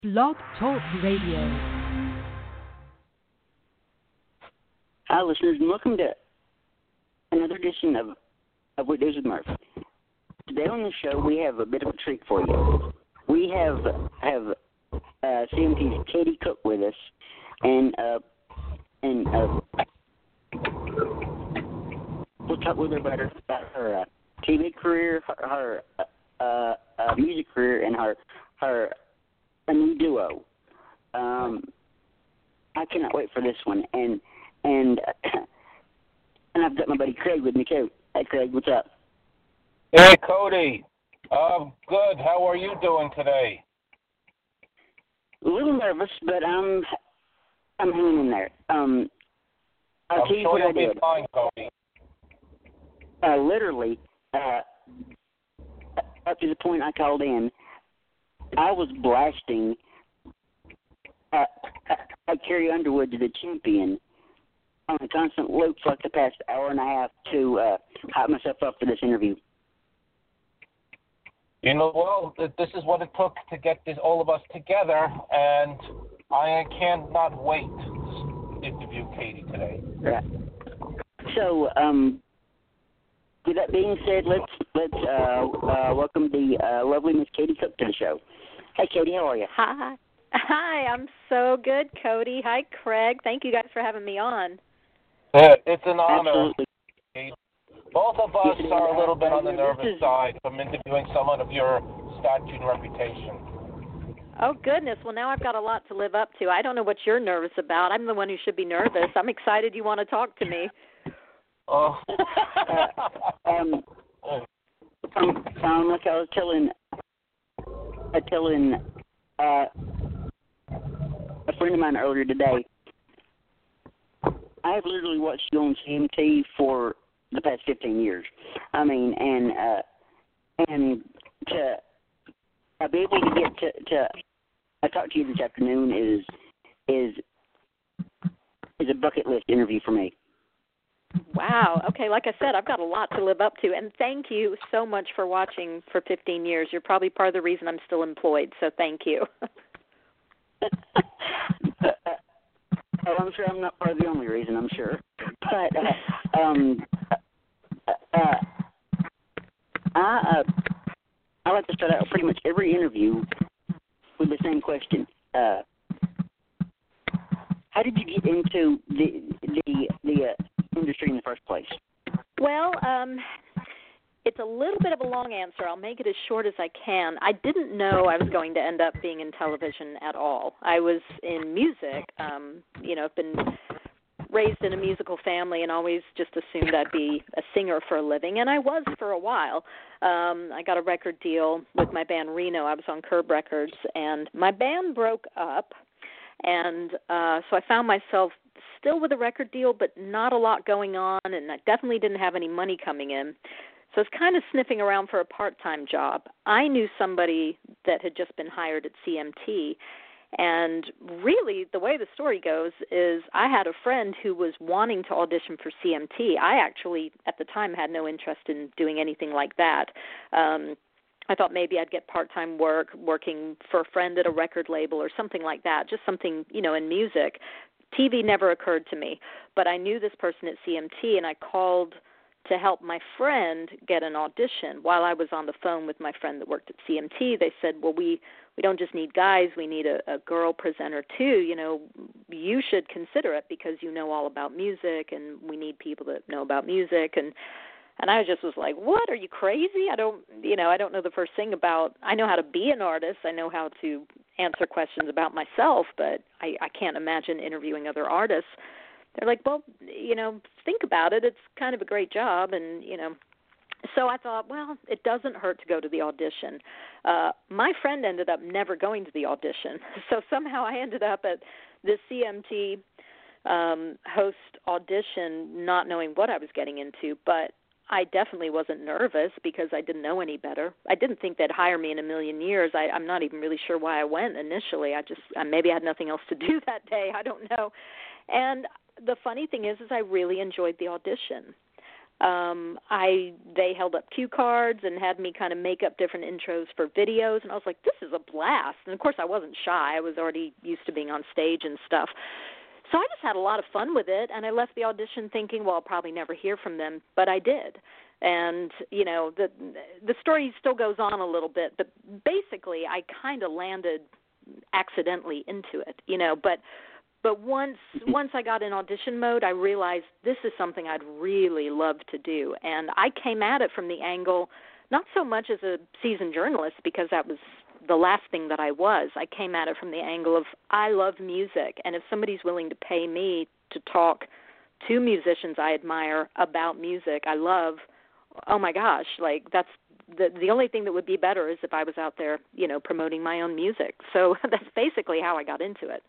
Blog Talk Radio. Hi, listeners, and welcome to another edition of Weekdays with Murph. Today on the show, we have a bit of a treat for you. We have CMT's Katie Cook with us, and we'll talk with her about her TV career, her music career, and her a new duo. I cannot wait for this one, and I've got my buddy Craig with me too. Hey, Craig, what's up? Hey, Cody. Good. How are you doing today? A little nervous, but I'm hanging in there. I'll tell you sure what I you'll did. be fine, Cody. Literally, up to the point I called in, I was blasting Carrie Underwood, the champion, on a constant loop for like the past hour and a half to hype myself up for this interview. You know, well, this is what it took to get all of us together, and I cannot wait to interview Katie today. Right. So, with that being said, let's welcome the lovely Miss Katie Cook to the show. Hey, Katie, how are you? Hi, I'm so good, Cody. Hi, Craig. Thank you guys for having me on. It's an honor. Absolutely. Both of us are a little bit on the nervous side from interviewing someone of your stature and reputation. Oh, goodness. Well, now I've got a lot to live up to. I don't know what you're nervous about. I'm the one who should be nervous. I'm excited you want to talk to me. Oh. Like I was telling a friend of mine earlier today, I have literally watched you on CMT for the past 15 years. I mean, and to be able to get to talk to you this afternoon is a bucket list interview for me. Wow. Okay, like I said, I've got a lot to live up to, and thank you so much for watching for 15 years. You're probably part of the reason I'm still employed, so thank you. I'm sure I'm not part of the only reason, I'm sure. But I like to start out pretty much every interview with the same question. How did you get into the industry in the first place? Well, it's a little bit of a long answer. I'll make it as short as I can. I didn't know I was going to end up being in television at all. I was in music. I've been raised in a musical family and always just assumed I'd be a singer for a living, and I was for a while. I got a record deal with my band Reno. I was on Curb Records, and my band broke up, and so I found myself still with a record deal, but not a lot going on, and I definitely didn't have any money coming in. So I was kind of sniffing around for a part-time job. I knew somebody that had just been hired at CMT, and really the way the story goes is I had a friend who was wanting to audition for CMT. I actually, at the time, had no interest in doing anything like that. I thought maybe I'd get part-time work, working for a friend at a record label or something like that, just something, in music. TV never occurred to me, but I knew this person at CMT, and I called to help my friend get an audition. While I was on the phone with my friend that worked at CMT, they said, well, we don't just need guys, we need a girl presenter too. You should consider it because you know all about music, and we need people that know about music. And I just was like, what, are you crazy? I don't know the first thing about, I know how to be an artist, I know how to answer questions about myself, but I can't imagine interviewing other artists. They're like, well, think about it. It's kind of a great job. And, so I thought, well, it doesn't hurt to go to the audition. My friend ended up never going to the audition. So somehow I ended up at the CMT host audition not knowing what I was getting into. But I definitely wasn't nervous because I didn't know any better. I didn't think they'd hire me in a million years. I'm not even really sure why I went initially. Maybe I had nothing else to do that day. I don't know. And the funny thing is I really enjoyed the audition. They held up cue cards and had me kind of make up different intros for videos, and I was like, this is a blast. And of course I wasn't shy. I was already used to being on stage and stuff. So I just had a lot of fun with it, and I left the audition thinking, well, I'll probably never hear from them, but I did. And, you know, the story still goes on a little bit, but basically I kind of landed accidentally into it, you know, but once I got in audition mode, I realized this is something I'd really love to do. And I came at it from the angle, not so much as a seasoned journalist, because that was the last thing that I was. I came at it from the angle of I love music, and if somebody's willing to pay me to talk to musicians I admire about music I love, oh my gosh, like that's the only thing that would be better is if I was out there, you know, promoting my own music. So that's basically how I got into it.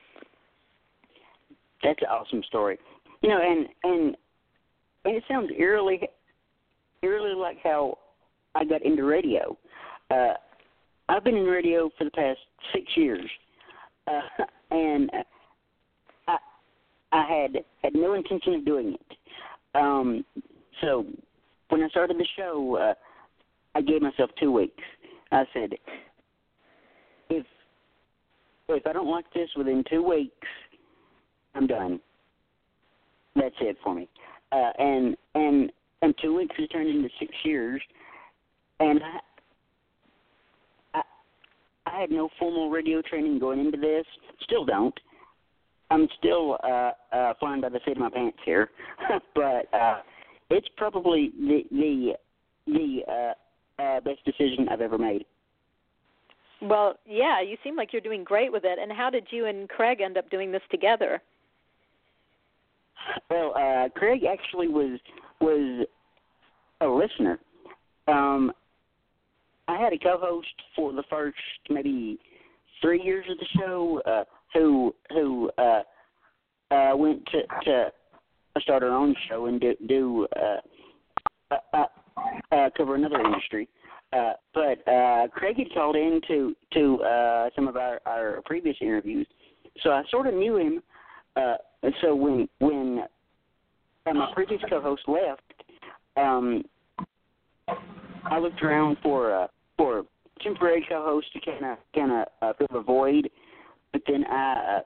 That's an awesome story. You know, and it sounds eerily like how I got into radio. I've been in radio for the past 6 years, and I had no intention of doing it. So when I started the show, I gave myself 2 weeks. I said, if I don't like this within 2 weeks, I'm done. That's it for me. And 2 weeks has turned into 6 years, and I had no formal radio training going into this. Still don't. I'm still flying by the seat of my pants here, but it's probably the best decision I've ever made. Well, yeah, you seem like you're doing great with it. And how did you and Craig end up doing this together? Well, Craig actually was a listener. I had a co-host for the first maybe 3 years of the show who went to start her own show and do cover another industry. But Craig had called in to some of our previous interviews, so I sort of knew him. And so when my previous co-host left, I looked around for temporary co-host to kind of fill the void, but then I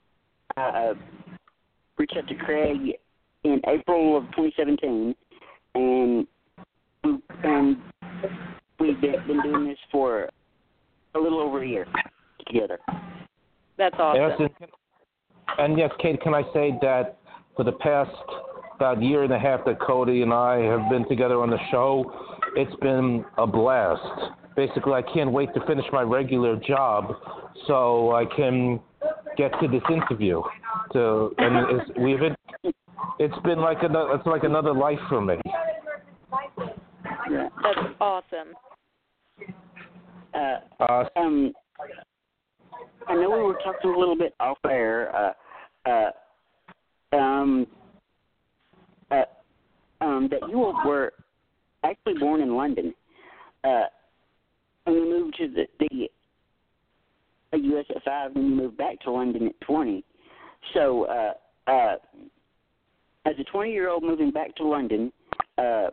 reached out to Craig in April of 2017, and we've been doing this for a little over a year together. That's awesome. Yes, and yes, Kate, can I say that for the past about year and a half that Cody and I have been together on the show, it's been a blast. Basically, I can't wait to finish my regular job so I can get to this interview. It's been like another life for me. That's awesome. I know we were talking a little bit off air. That you were actually born in London, and you moved to the US at 5, and you moved back to London at 20. So, as a 20-year-old moving back to London, how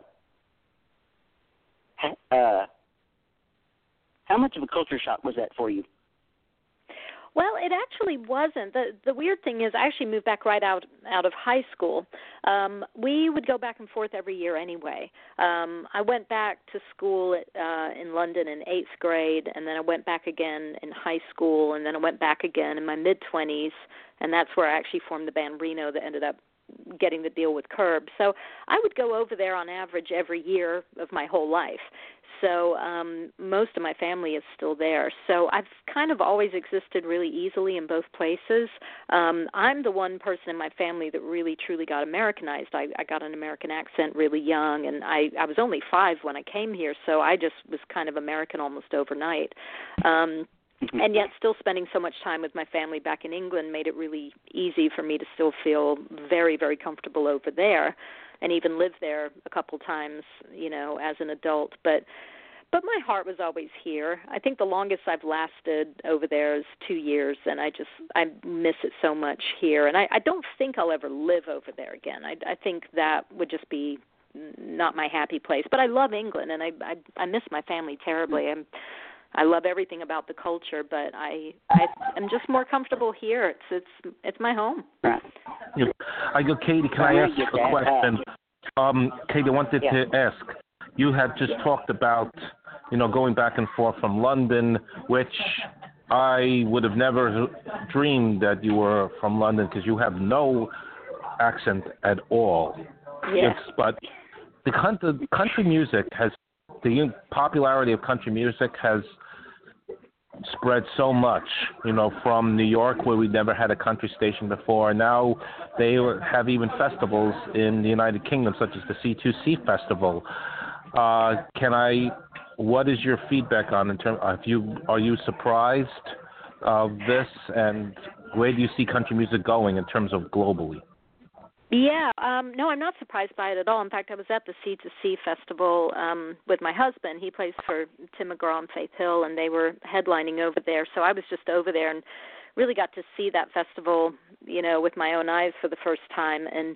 much of a culture shock was that for you? Well, it actually wasn't. The weird thing is I actually moved back right out of high school. We would go back and forth every year anyway. I went back to school in London in 8th grade, and then I went back again in high school, and then I went back again in my mid-20s, and that's where I actually formed the band Reno that ended up getting the deal with Curb. So I would go over there on average every year of my whole life. So most of my family is still there. So I've kind of always existed really easily in both places. I'm the one person in my family that really, truly got Americanized. I got an American accent really young, and I was only 5 when I came here, so I just was kind of American almost overnight. And yet still spending so much time with my family back in England made it really easy for me to still feel very, very comfortable over there, and even live there a couple times, you know, as an adult. But my heart was always here. I think the longest I've lasted over there is 2 years, and I miss it so much here. And I don't think I'll ever live over there again. I think that would just be not my happy place. But I love England, and I miss my family terribly. I love everything about the culture, but I'm just more comfortable here. It's my home. Right. Katie, can I ask a question? Katie, I wanted to ask. You had just talked about, going back and forth from London, which I would have never dreamed that you were from London because you have no accent at all. Yes. But the country music the popularity of country music has spread so much, from New York, where we never had a country station before. Now they have even festivals in the United Kingdom, such as the C2C Festival. What is your feedback on are you surprised of this, and where do you see country music going in terms of globally? Yeah, no, I'm not surprised by it at all. In fact, I was at the C2C Festival with my husband. He plays for Tim McGraw and Faith Hill, and they were headlining over there. So I was just over there and really got to see that festival, with my own eyes for the first time. And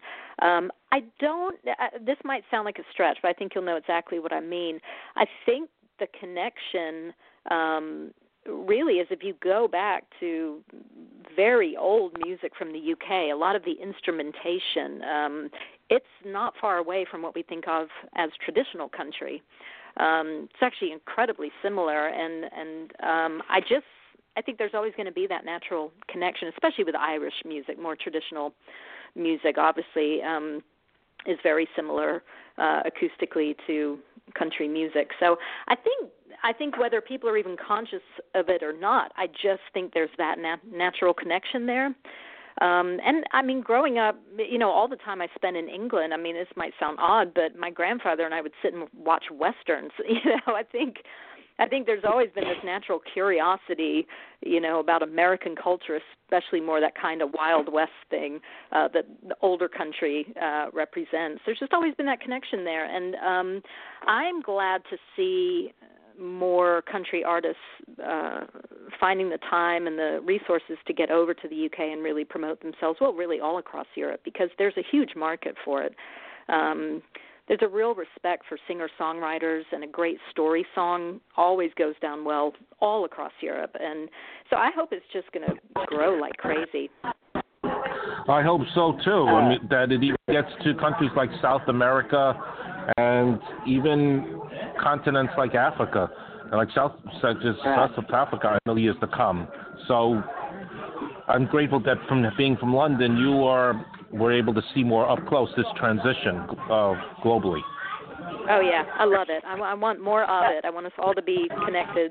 this might sound like a stretch, but I think you'll know exactly what I mean. I think the connection really is if you go back to very old music from the UK, a lot of the instrumentation, it's not far away from what we think of as traditional country. It's actually incredibly similar, and I think there's always going to be that natural connection, especially with Irish music. More traditional music, obviously, is very similar acoustically to country music. So I think whether people are even conscious of it or not, I just think there's that natural connection there. And I mean, growing up, all the time I spent in England, I mean, this might sound odd, but my grandfather and I would sit and watch Westerns. I think there's always been this natural curiosity, about American culture, especially more that kind of Wild West thing that the older country represents. There's just always been that connection there. And I'm glad to see more country artists finding the time and the resources to get over to the UK and really promote themselves, really all across Europe, because there's a huge market for it. There's a real respect for singer-songwriters, and a great story song always goes down well all across Europe. And so I hope it's just going to grow like crazy. I hope so, too, that it even gets to countries like South America and even continents like Africa, and like South of Africa in the years to come. So I'm grateful that from being from London, you were able to see more up close this transition globally. Oh yeah, I love it. I want more of it. I want us all to be connected.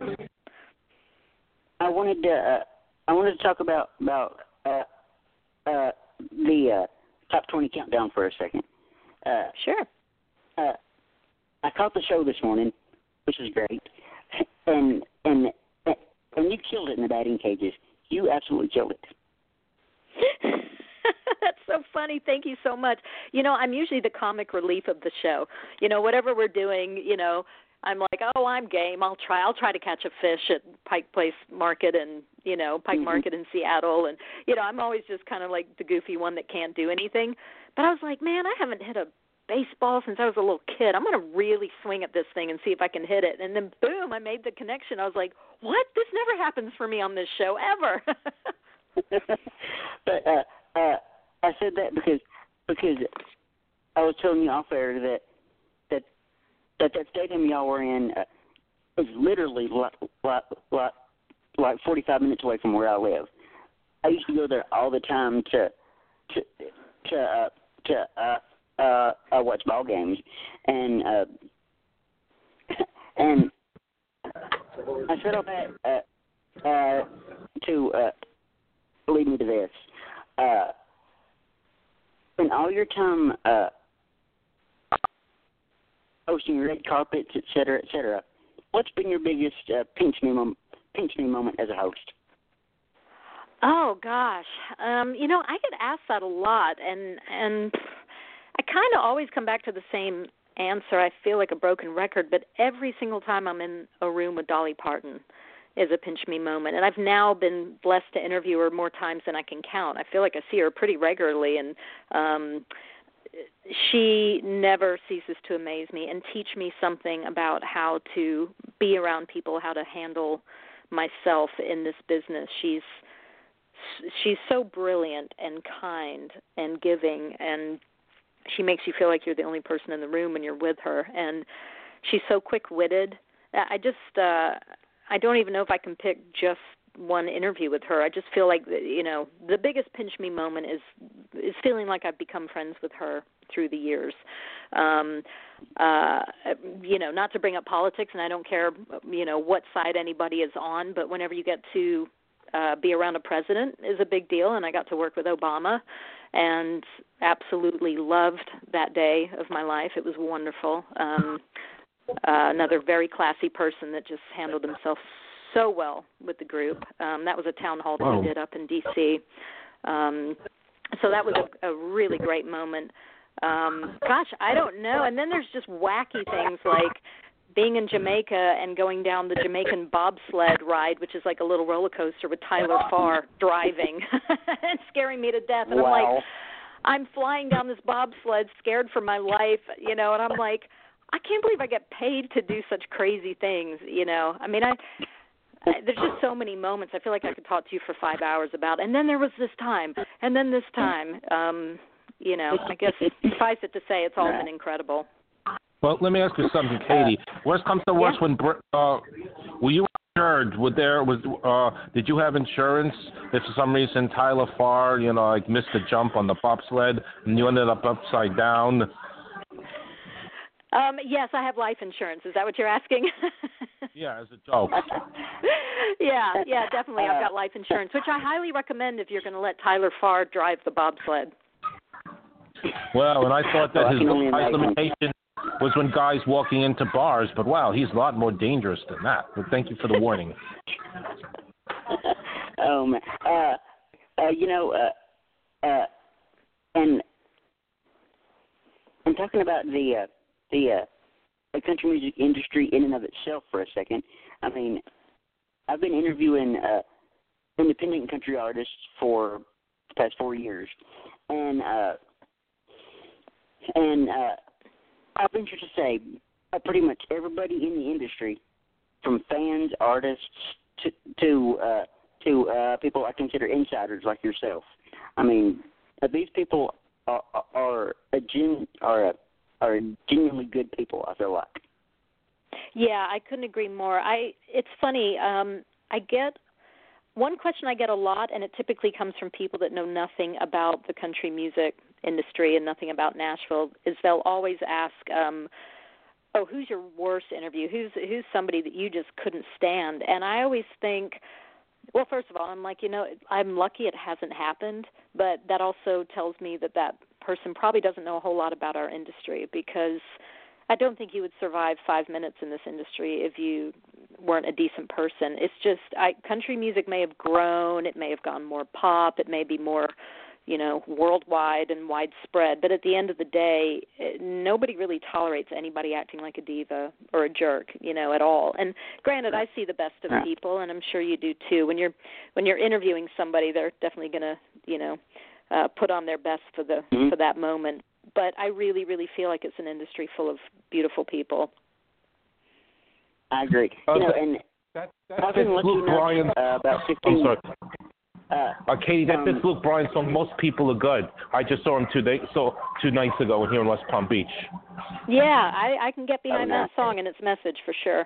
I wanted to talk about the top 20 countdown for a second. Sure. I caught the show this morning, which is great, and you killed it in the batting cages. You absolutely killed it. That's so funny. Thank you so much. I'm usually the comic relief of the show. Whatever we're doing, I'm like, I'm game. I'll try to catch a fish at Pike Place Market and, Pike Market in Seattle. And, I'm always just kind of like the goofy one that can't do anything. But I was like, man, I haven't hit a baseball since I was a little kid. I'm going to really swing at this thing and see if I can hit it. And then, boom, I made the connection. I was like, what? This never happens for me on this show, ever. But I said that because I was telling you off air that stadium y'all were in is literally like 45 minutes away from where I live. I used to go there all the time to watch ball games, and I said all that to lead me to this. In all your time hosting red carpets, et cetera, what's been your biggest pinch me moment as a host? Oh gosh, I get asked that a lot, and I kind of always come back to the same answer. I feel like a broken record, but every single time I'm in a room with Dolly Parton is a pinch me moment. And I've now been blessed to interview her more times than I can count. I feel like I see her pretty regularly, and she never ceases to amaze me and teach me something about how to be around people, how to handle myself in this business. She's so brilliant and kind and giving, and she makes you feel like you're the only person in the room when you're with her. And she's so quick-witted. I don't even know if I can pick just one interview with her. I just feel like, the biggest pinch me moment is feeling like I've become friends with her through the years. Not to bring up politics, and I don't care, what side anybody is on, but whenever you get to be around a president is a big deal, and I got to work with Obama and absolutely loved that day of my life. It was wonderful. Another very classy person that just handled himself so well with the group. That was a town hall that we did up in D.C. So that was a really great moment. Gosh, I don't know. And then there's just wacky things like being in Jamaica and going down the Jamaican bobsled ride, which is like a little roller coaster with Tyler Farr driving and scaring me to death. And I'm flying down this bobsled scared for my life, and I'm like, I can't believe I get paid to do such crazy things, I mean, there's just so many moments I feel like I could talk to you for 5 hours about. And then there was this time, and then this time. I guess suffice it to say it's all been incredible. Well, let me ask you something, Katie. Worst comes to worst, when were you insured? Did you have insurance if for some reason Tyler Farr, missed a jump on the bobsled and you ended up upside down? Yes, I have life insurance. Is that what you're asking? Yeah, as a joke. Yeah, definitely. I've got life insurance, which I highly recommend if you're going to let Tyler Farr drive the bobsled. Well, and I thought that his limitation was when guys walking into bars, but wow, he's a lot more dangerous than that. But thank you for the warning. Man. And talking about the country music industry in and of itself for a second, I mean, I've been interviewing independent country artists for the past 4 years, and I venture to say pretty much everybody in the industry, from fans, artists, to people I consider insiders like yourself. I mean, these people are genuinely good people, I feel like. Yeah, I couldn't agree more. It's funny. I get one question I get a lot, and it typically comes from people that know nothing about the country music industry and nothing about Nashville, is they'll always ask, who's your worst interview? Who's somebody that you just couldn't stand? And I always think, well, first of all, I'm like, I'm lucky it hasn't happened, but that also tells me that person probably doesn't know a whole lot about our industry, because I don't think you would survive 5 minutes in this industry if you weren't a decent person. It's just country music may have grown, it may have gone more pop, it may be more, worldwide and widespread, but at the end of the day, nobody really tolerates anybody acting like a diva or a jerk, at all. And granted, I see the best of people, and I'm sure you do too. When you're interviewing somebody, they're definitely going to, put on their best for that moment. But I really, really feel like it's an industry full of beautiful people. I agree. And I've been looking up about 15 years. Katie, that fits Luke Bryan song. Most people are good. I just saw him 2 nights ago here in West Palm Beach. Yeah, I can get behind that song and its message for sure.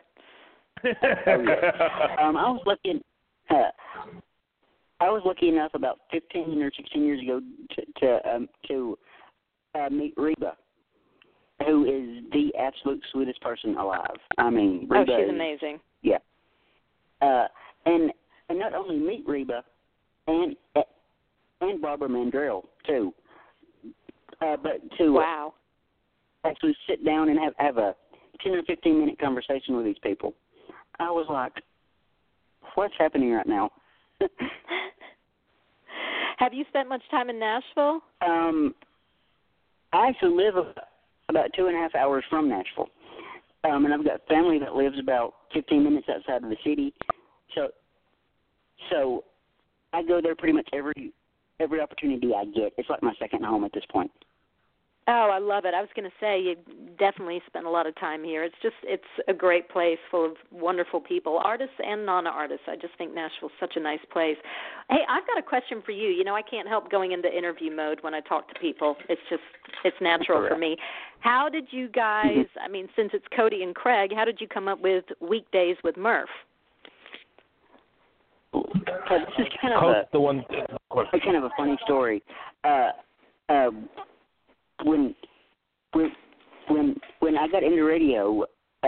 I was lucky enough about 15 or 16 years ago to meet Reba, who is the absolute sweetest person alive. I mean, Reba she's amazing. Yeah. And not only meet Reba, and Barbara Mandrell too, but to actually sit down and have a 10 or 15 minute conversation with these people. I was like, what's happening right now? Have you spent much time in Nashville? I actually live about 2.5 hours from Nashville, and I've got family that lives about 15 minutes outside of the city. So I go there pretty much every opportunity I get. It's like my second home at this point. Oh, I love it. I was going to say you definitely spend a lot of time here. It's a great place full of wonderful people, artists and non-artists. I just think Nashville's such a nice place. Hey, I've got a question for you. You know, I can't help going into interview mode when I talk to people. It's natural for me. How did you guys, I mean, since it's Cody and Craig, how did you come up with Weekdays with Murph? This is kind of a funny story. When I got into radio,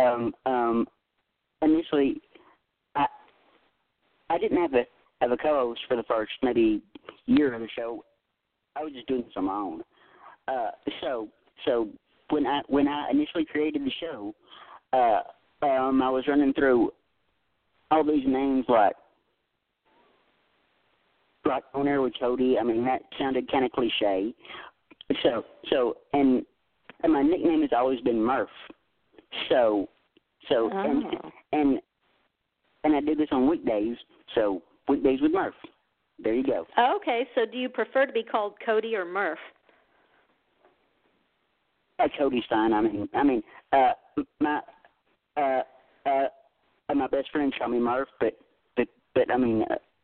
initially I didn't have a co-host for the first maybe year of the show. I was just doing this on my own. So when I initially created the show, I was running through all these names like On Air with Cody. I mean, that sounded kind of cliche. So and my nickname has always been Murph. And I did this on weekdays. So Weekdays with Murph. There you go. Okay. So do you prefer to be called Cody or Murph? Cody's fine. I mean, my best friend called me Murph, but I mean,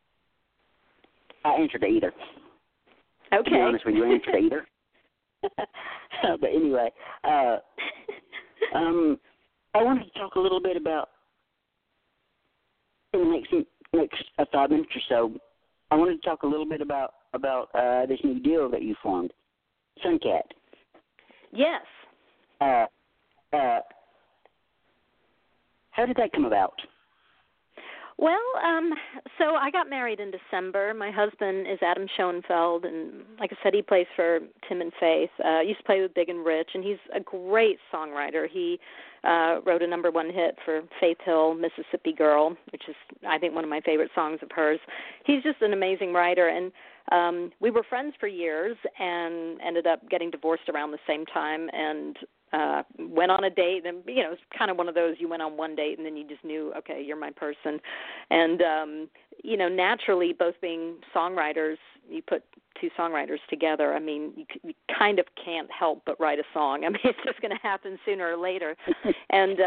I answer to either. Okay. To be honest with you, I answer to either. But anyway, I wanted to talk a little bit about, in the next 5 minutes or so, I wanted to talk a little bit about this new deal that you formed, Suncat. Yes. How did that come about? Well, so I got married in December. My husband is Adam Schoenfeld, and like I said, he plays for Tim and Faith. Used to play with Big and Rich, and he's a great songwriter. He wrote a #1 hit for Faith Hill, Mississippi Girl, which is, I think, one of my favorite songs of hers. He's just an amazing writer, and we were friends for years and ended up getting divorced around the same time, and went on a date, and you know, it's kind of one of those, you went on one date and then you just knew, okay, you're my person. And you know, naturally, both being songwriters, you put two songwriters together, I mean, you kind of can't help but write a song. I mean, it's just going to happen sooner or later. And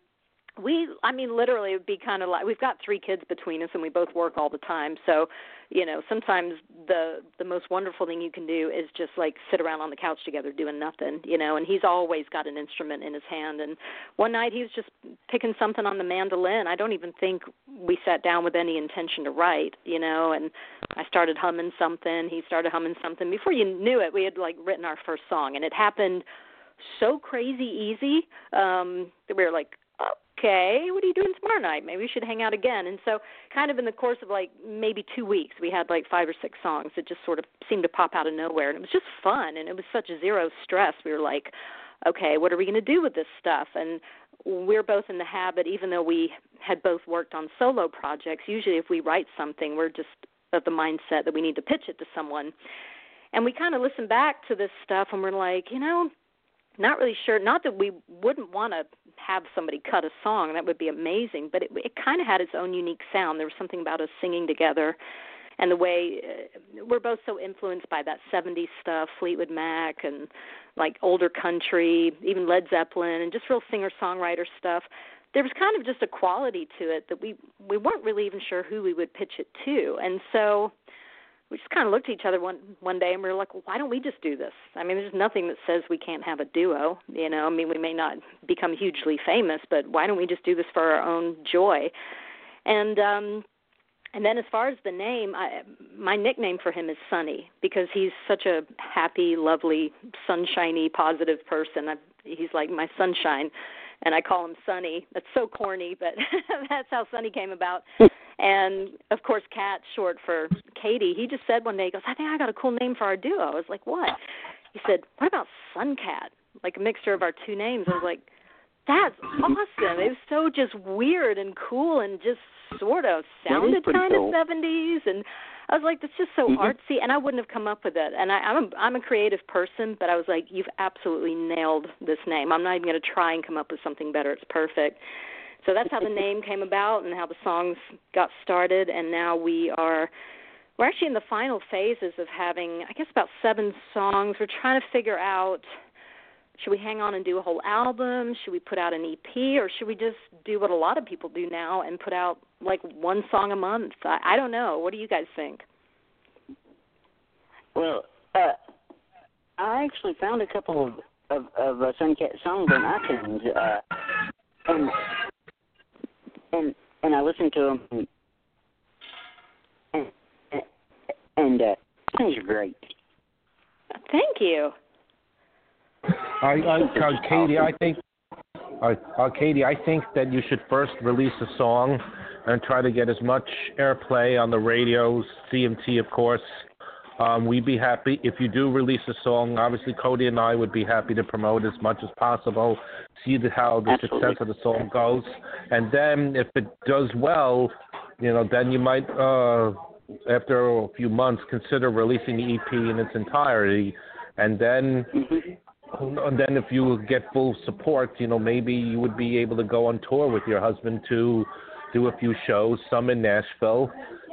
literally, it would be kind of like, we've got 3 kids between us, and we both work all the time. So, you know, sometimes the most wonderful thing you can do is just like sit around on the couch together doing nothing, you know. And he's always got an instrument in his hand. And one night he was just picking something on the mandolin. I don't even think we sat down with any intention to write, you know. And I started humming something. He started humming something. Before you knew it, we had like written our first song, and it happened so crazy easy that we were like, okay, what are you doing tomorrow night? Maybe we should hang out again. And so kind of in the course of like maybe 2 weeks, we had like 5 or 6 songs that just sort of seemed to pop out of nowhere. And it was just fun, and it was such zero stress. We were like, okay, what are we going to do with this stuff? And we're both in the habit, even though we had both worked on solo projects, usually if we write something, we're just of the mindset that we need to pitch it to someone. And we kind of listen back to this stuff, and we're like, you know, not really sure. Not that we wouldn't want to have somebody cut a song. That would be amazing. But it kind of had its own unique sound. There was something about us singing together, and the way we're both so influenced by that 70s stuff, Fleetwood Mac and like older country, even Led Zeppelin, and just real singer-songwriter stuff. There was kind of just a quality to it that we weren't really even sure who we would pitch it to. And so we just kind of looked at each other one day, and we were like, well, why don't we just do this? I mean, there's nothing that says we can't have a duo, you know. I mean, we may not become hugely famous, but why don't we just do this for our own joy? And then as far as the name, my nickname for him is Sunny, because he's such a happy, lovely, sunshiny, positive person. He's like my sunshine, and I call him Sunny. That's so corny, but that's how Sunny came about. And, of course, Cat, short for Katie, he just said one day, he goes, I think I got a cool name for our duo. I was like, what? He said, what about Suncat? Like a mixture of our 2 names. I was like, that's awesome. It was so just weird and cool and just sort of sounded kind of 70s. And I was like, that's just so artsy. And I wouldn't have come up with it. And I'm a creative person, but I was like, you've absolutely nailed this name. I'm not even going to try and come up with something better. It's perfect. So that's how the name came about and how the songs got started. And now we're actually in the final phases of having, I guess, about 7 songs. We're trying to figure out should we hang on and do a whole album? Should we put out an EP, or should we just do what a lot of people do now and put out like one song a month? I don't know. What do you guys think? Well, I actually found a couple of Suncat songs on iTunes, and I listened to them, and things are great. Thank you. Katie, I think that you should first release a song and try to get as much airplay on the radios, CMT, of course. We'd be happy if you do release a song. Obviously, Cody and I would be happy to promote as much as possible, see how the success of the song goes, and then if it does well, then you might, after a few months, consider releasing the EP in its entirety, and then. And then if you get full support, maybe you would be able to go on tour with your husband to do a few shows, some in Nashville,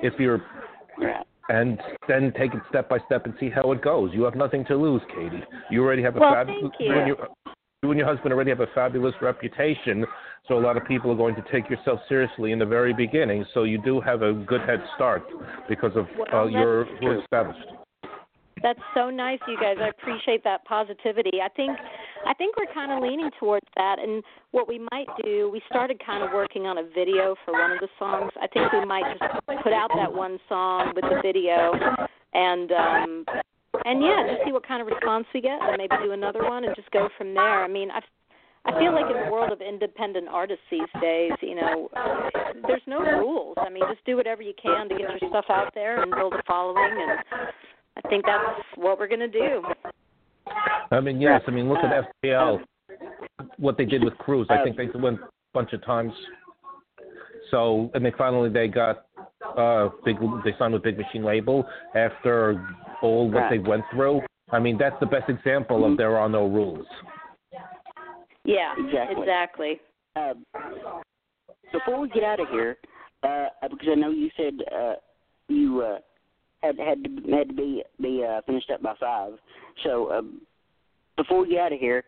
and then take it step by step and see how it goes. You have nothing to lose, Katie. You already have you and your husband already have a fabulous reputation, so a lot of people are going to take yourself seriously in the very beginning, so you do have a good head start because of you're established. That's so nice, you guys. I appreciate that positivity. I think we're kind of leaning towards that. And what we might do, we started kind of working on a video for one of the songs. I think we might just put out that one song with the video, and just see what kind of response we get, and maybe do another one and just go from there. I mean, I feel like in the world of independent artists these days, there's no rules. I mean, just do whatever you can to get your stuff out there and build a following, and I think that's what we're going to do. I mean, yes. I mean, look at FPL, what they did with Cruz. I think they went a bunch of times. So, and they got they signed with Big Machine label after all what they went through. I mean, that's the best example of there are no rules. Yeah, exactly. Before we get out of here, because I know you said you had to be finished up by 5. So before we get out of here,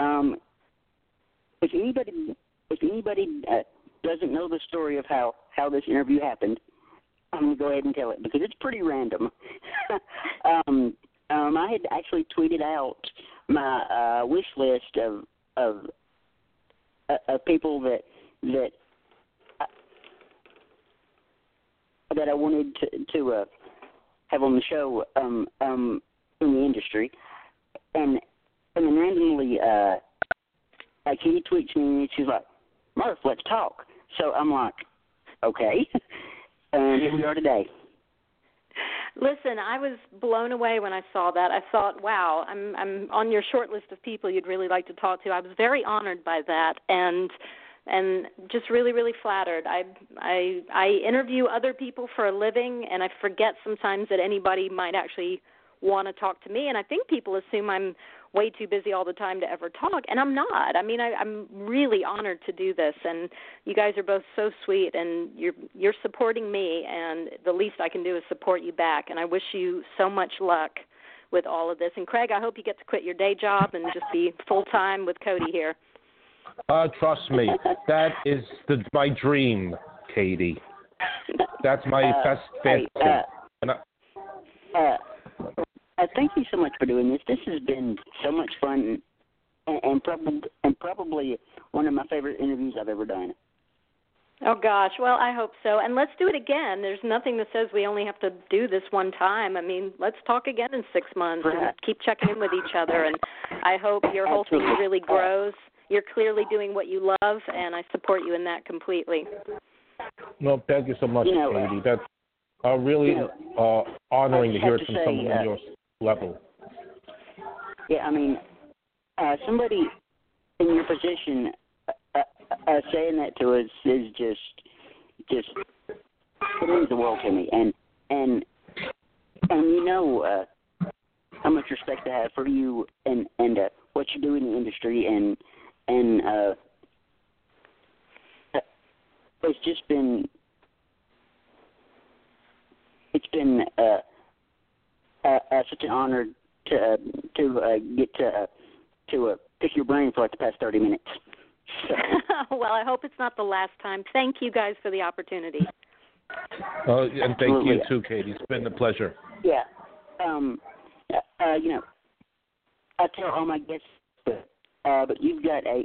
if anybody doesn't know the story of how this interview happened, I'm going to go ahead and tell it because it's pretty random. I had actually tweeted out my wish list of people that I wanted to have on the show in the industry, and then randomly, he tweets me and she's like, "Murph, let's talk." So I'm like, okay, and here we are today. Listen, I was blown away when I saw that. I thought, wow, I'm on your short list of people you'd really like to talk to. I was very honored by that, and just really, really flattered. I interview other people for a living, and I forget sometimes that anybody might actually want to talk to me, and I think people assume I'm way too busy all the time to ever talk, and I'm not. I mean, I'm really honored to do this, and you guys are both so sweet, and you're supporting me, and the least I can do is support you back, and I wish you so much luck with all of this. And Craig, I hope you get to quit your day job and just be full-time with Cody here. Trust me, that is my dream, Katie. That's my best fantasy. Thank you so much for doing this. This has been so much fun, and probably one of my favorite interviews I've ever done. Oh, gosh. Well, I hope so. And let's do it again. There's nothing that says we only have to do this one time. I mean, let's talk again in 6 months and keep checking in with each other. And I hope your whole thing really grows. You're clearly doing what you love, and I support you in that completely. No, thank you so much, Katie. That's really honoring to hear it from someone on your level. Yeah, I mean, somebody in your position saying that to us is just it means the world to me, and how much respect I have for you and what you do in the industry, and it's just been such an honor to get to pick your brain for like the past 30 minutes. So. Well, I hope it's not the last time. Thank you guys for the opportunity. And thank you too, Katie. It's been a pleasure. Yeah. I tell all my guests, but you've got a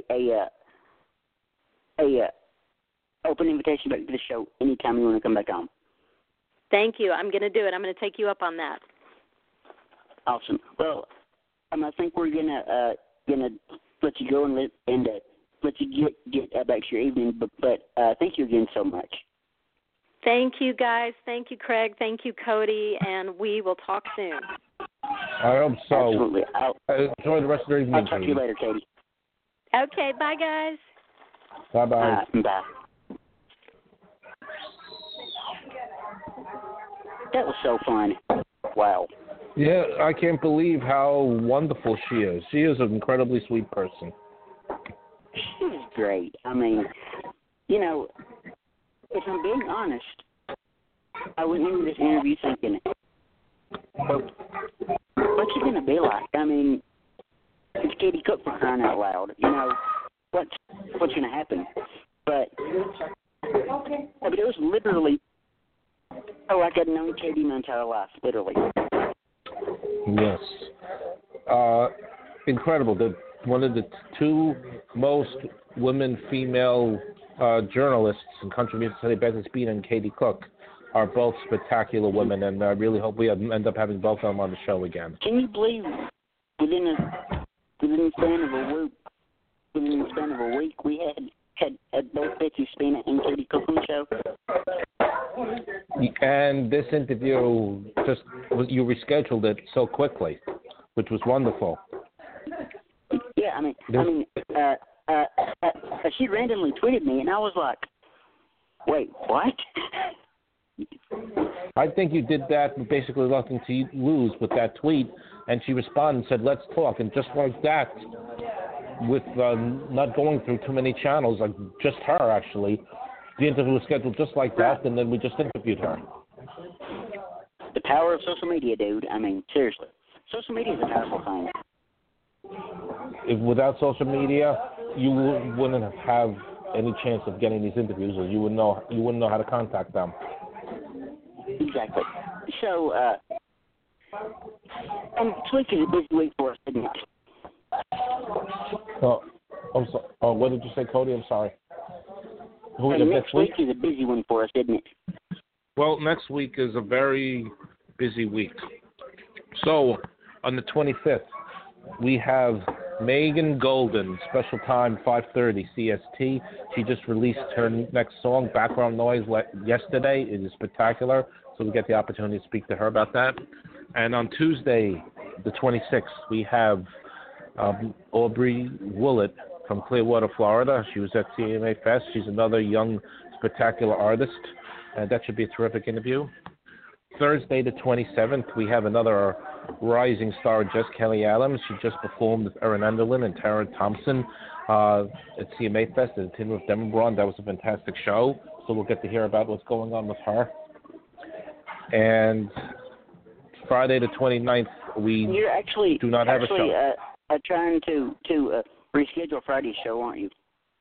open invitation back to the show anytime you want to come back on. Thank you. I'm going to do it. I'm going to take you up on that. Awesome. Well, I think we're gonna let you go and let you get back to your evening. But thank you again so much. Thank you, guys. Thank you, Craig. Thank you, Cody. And we will talk soon. I hope so. Absolutely. Enjoy the rest of the evening. I'll talk to you later, Katie. Okay. Bye, guys. Bye-bye. Bye. That was so fun. Wow. Yeah, I can't believe how wonderful she is. She is an incredibly sweet person. She was great. I mean, if I'm being honest, I went into this interview thinking, what's it going to be like? I mean, it's Katie Cook for crying out loud. What's going to happen? But it was literally, like I'd known Katie my entire life, literally. Yes. Incredible. One of the two most female journalists in country music today, Bethany Speed and Katie Cook, are both spectacular women, and I really hope we end up having both of them on the show again. Can you believe within the span of a week we had both Betsy Spina and Katie Cook on the show? And this interview, you rescheduled it so quickly, which was wonderful. Yeah, she randomly tweeted me, and I was like, wait, what? I think you did that basically nothing to lose with that tweet, and she responded and said, let's talk. And just like that, with not going through too many channels, like just her actually, the interview was scheduled just like that, and then we just interviewed her. The power of social media, dude. I mean, seriously. Social media is a powerful thing. Without social media, you wouldn't have any chance of getting these interviews, or you wouldn't know how to contact them. Exactly. So, this week is a busy week for us, isn't it? I'm sorry. Oh, what did you say, Cody? I'm sorry. Next week is a busy one for us, isn't it? Well, next week is a very busy week. So, on the 25th, we have Megan Golden, special time 5:30 CST. She just released her next song, Background Noise, yesterday. It is spectacular, so we get the opportunity to speak to her about that. And on Tuesday, the 26th, we have Aubrey Willett from Clearwater, Florida. She was at CMA Fest. She's another young, spectacular artist, and that should be a terrific interview. Thursday, the 27th, we have another rising star, Jess Kelly Adams. She just performed with Erin Enderlin and Tara Thompson at CMA Fest at the Tin Roof Demobron. That was a fantastic show, so we'll get to hear about what's going on with her. And Friday, the 29th, You're actually do not have a show. Trying to reschedule Friday's show, aren't you?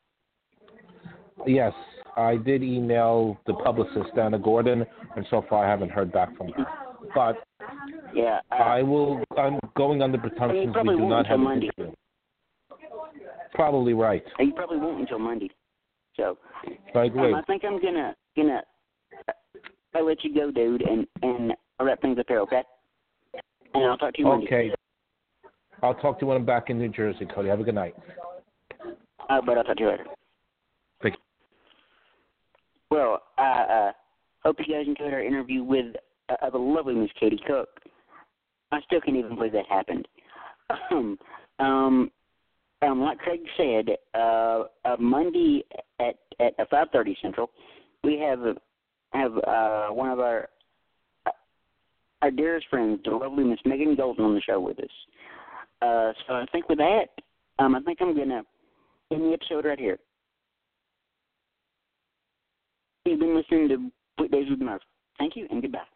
Yes, I did email the publicist, Dana Gordon, and so far I haven't heard back from her. But yeah, I'm going under presumptions we do not have an interview. Probably right. You probably won't until Monday. So I agree. I think I'm gonna I'll let you go, dude, and I'll wrap things up here, okay? And I'll talk to you Monday. Okay. I'll talk to you when I'm back in New Jersey, Cody. Have a good night. But I'll talk to you later. Thank you. Well, I hope you guys enjoyed our interview with the lovely Miss Katie Cook. I still can't even believe that happened. Like Craig said, Monday at 5:30 Central, we have one of our dearest friends, the lovely Miss Megan Golden, on the show with us. So I think with that, I think I'm going to end the episode right here. You've been listening to Weekdays with Murph. Thank you and goodbye.